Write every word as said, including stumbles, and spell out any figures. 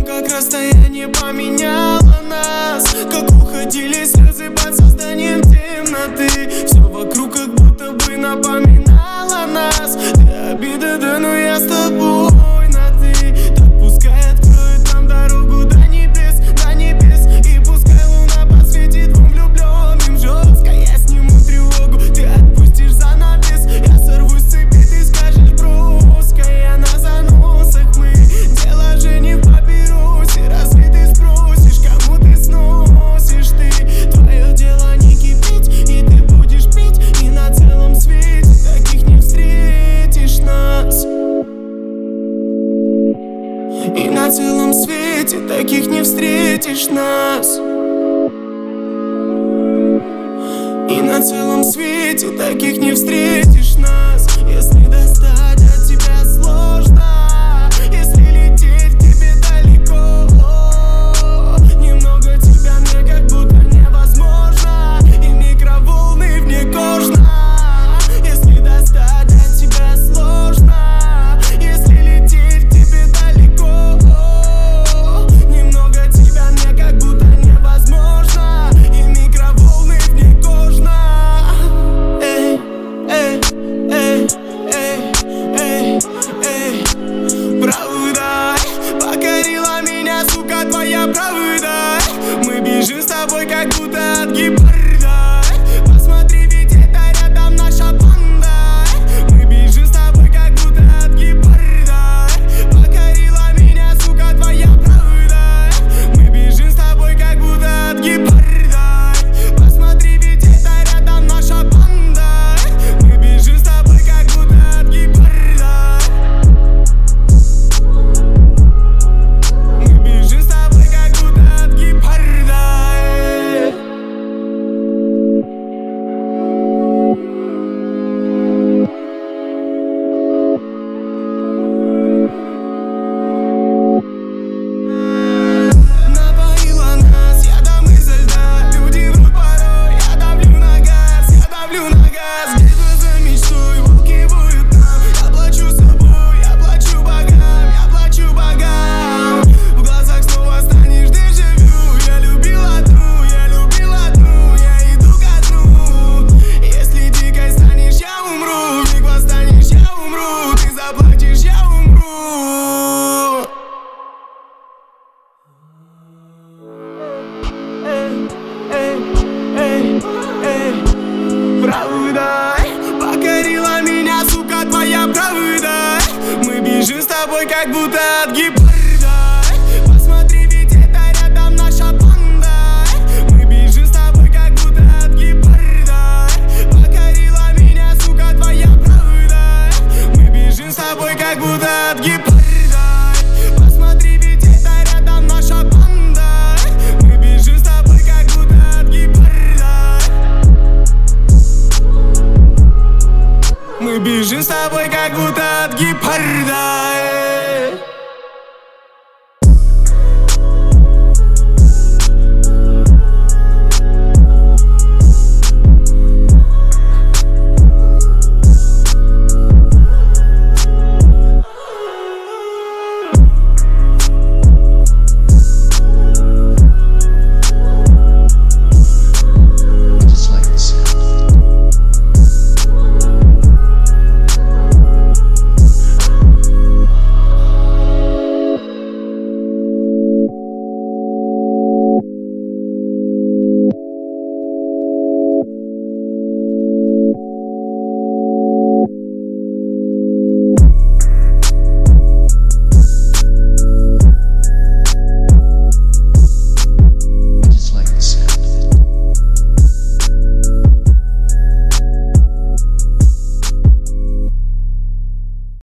том, как расстояние поменяло нас, как уходили слезы под созданием темноты. Все вокруг как будто бы напоминало нас. Ты обида, да, но я с тобой на ты. Так пускай откроет нам дорогу до небес, до небес. И пускай луна посветит двум влюбленным жестко. Я сниму тревогу, ты отпустишь занавес. Я сорвусь с цепи, ты скажешь броско. Я на заносах, мы дело же не в папиросе. Разве ты спросишь, кому ты сносишь ты? Твое дело не кипеть, и ты будешь пить. И на целом свете таких не встретишь нас. И на целом свете таких не встретишь нас. И на целом свете таких не встретишь нас. Если достаточно